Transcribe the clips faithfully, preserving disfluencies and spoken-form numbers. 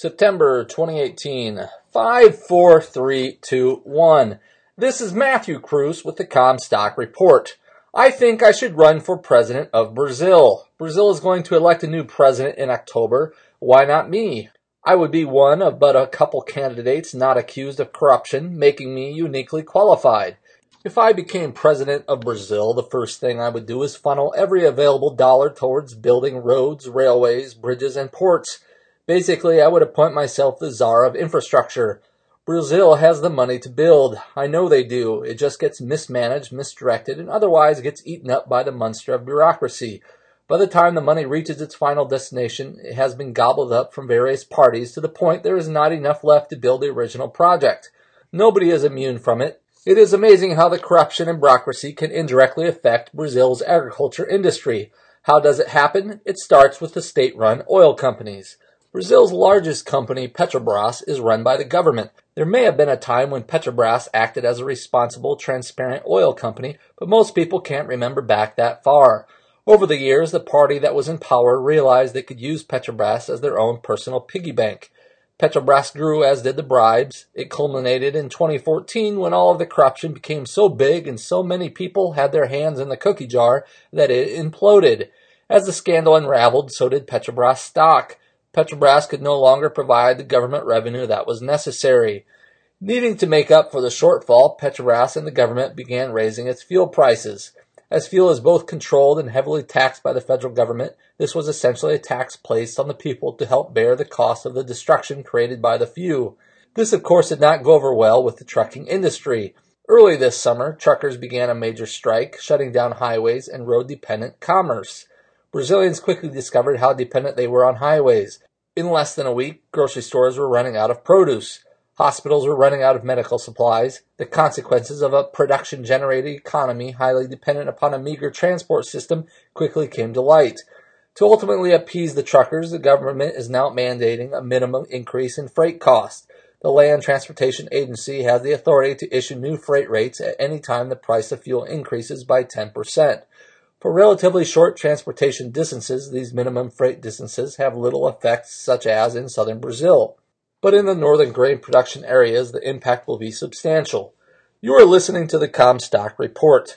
September twenty eighteen, five, four, three, two, one. This is Matthew Cruz with the Comstock Report. I think I should run for president of Brazil. Brazil is going to elect a new president in October. Why not me? I would be one of but a couple candidates not accused of corruption, making me uniquely qualified. If I became president of Brazil, the first thing I would do is funnel every available dollar towards building roads, railways, bridges, and ports. Basically, I would appoint myself the czar of infrastructure. Brazil has the money to build. I know they do. It just gets mismanaged, misdirected, and otherwise gets eaten up by the monster of bureaucracy. By the time the money reaches its final destination, it has been gobbled up from various parties to the point there is not enough left to build the original project. Nobody is immune from it. It is amazing how the corruption and bureaucracy can indirectly affect Brazil's agriculture industry. How does it happen? It starts with the state-run oil companies. Brazil's largest company, Petrobras, is run by the government. There may have been a time when Petrobras acted as a responsible, transparent oil company, but most people can't remember back that far. Over the years, the party that was in power realized they could use Petrobras as their own personal piggy bank. Petrobras grew, as did the bribes. It culminated in twenty fourteen when all of the corruption became so big and so many people had their hands in the cookie jar that it imploded. As the scandal unraveled, so did Petrobras stock. Petrobras could no longer provide the government revenue that was necessary. Needing to make up for the shortfall, Petrobras and the government began raising its fuel prices. As fuel is both controlled and heavily taxed by the federal government, this was essentially a tax placed on the people to help bear the cost of the destruction created by the few. This, of course, did not go over well with the trucking industry. Early this summer, truckers began a major strike, shutting down highways and road-dependent commerce. Brazilians quickly discovered how dependent they were on highways. In less than a week, grocery stores were running out of produce. Hospitals were running out of medical supplies. The consequences of a production-generated economy highly dependent upon a meager transport system quickly came to light. To ultimately appease the truckers, the government is now mandating a minimum increase in freight costs. The Land Transportation Agency has the authority to issue new freight rates at any time the price of fuel increases by ten percent. For relatively short transportation distances, these minimum freight distances have little effect, such as in southern Brazil. But in the northern grain production areas, the impact will be substantial. You are listening to the Comstock Report.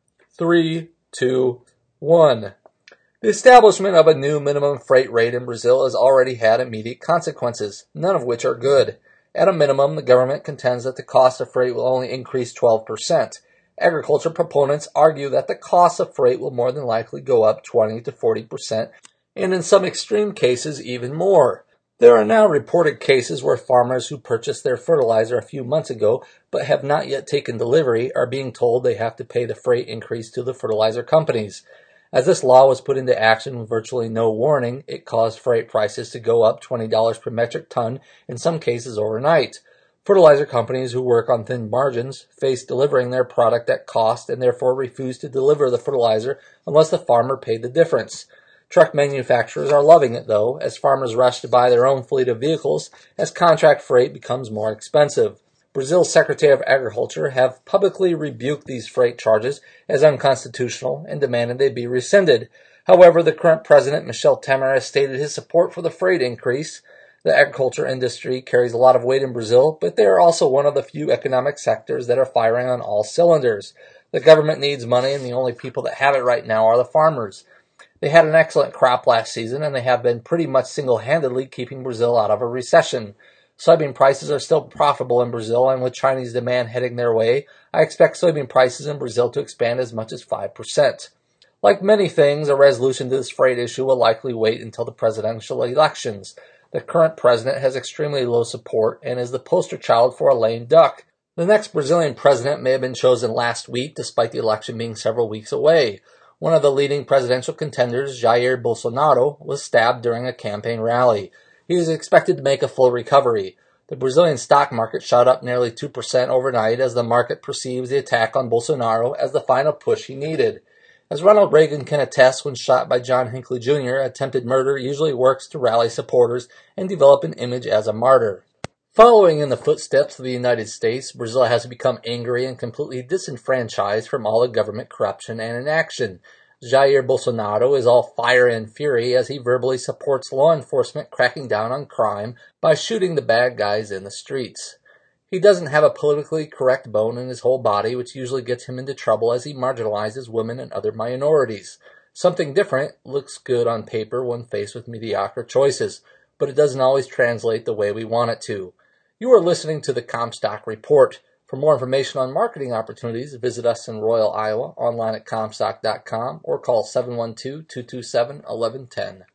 Three, two, one. The establishment of a new minimum freight rate in Brazil has already had immediate consequences, none of which are good. At a minimum, the government contends that the cost of freight will only increase twelve percent. Agriculture proponents argue that the cost of freight will more than likely go up twenty to forty percent, and in some extreme cases even more. There are now reported cases where farmers who purchased their fertilizer a few months ago but have not yet taken delivery are being told they have to pay the freight increase to the fertilizer companies. As this law was put into action with virtually no warning, it caused freight prices to go up twenty dollars per metric ton, in some cases overnight. Fertilizer companies who work on thin margins face delivering their product at cost and therefore refuse to deliver the fertilizer unless the farmer paid the difference. Truck manufacturers are loving it, though, as farmers rush to buy their own fleet of vehicles as contract freight becomes more expensive. Brazil's Secretary of Agriculture have publicly rebuked these freight charges as unconstitutional and demanded they be rescinded. However, the current president, Michel Temer, has stated his support for the freight increase. The agriculture industry carries a lot of weight in Brazil, but they are also one of the few economic sectors that are firing on all cylinders. The government needs money, and the only people that have it right now are the farmers. They had an excellent crop last season, and they have been pretty much single-handedly keeping Brazil out of a recession. Soybean prices are still profitable in Brazil, and with Chinese demand heading their way, I expect soybean prices in Brazil to expand as much as five percent. Like many things, a resolution to this freight issue will likely wait until the presidential elections. The current president has extremely low support and is the poster child for a lame duck. The next Brazilian president may have been chosen last week, despite the election being several weeks away. One of the leading presidential contenders, Jair Bolsonaro, was stabbed during a campaign rally. He is expected to make a full recovery. The Brazilian stock market shot up nearly two percent overnight as the market perceives the attack on Bolsonaro as the final push he needed. As Ronald Reagan can attest when shot by John Hinckley Junior, attempted murder usually works to rally supporters and develop an image as a martyr. Following in the footsteps of the United States, Brazil has become angry and completely disenfranchised from all the government corruption and inaction. Jair Bolsonaro is all fire and fury as he verbally supports law enforcement cracking down on crime by shooting the bad guys in the streets. He doesn't have a politically correct bone in his whole body, which usually gets him into trouble as he marginalizes women and other minorities. Something different looks good on paper when faced with mediocre choices, but it doesn't always translate the way we want it to. You are listening to the Comstock Report. For more information on marketing opportunities, visit us in Royal, Iowa, online at comstock dot com, or call seven one two, two two seven, one one one zero.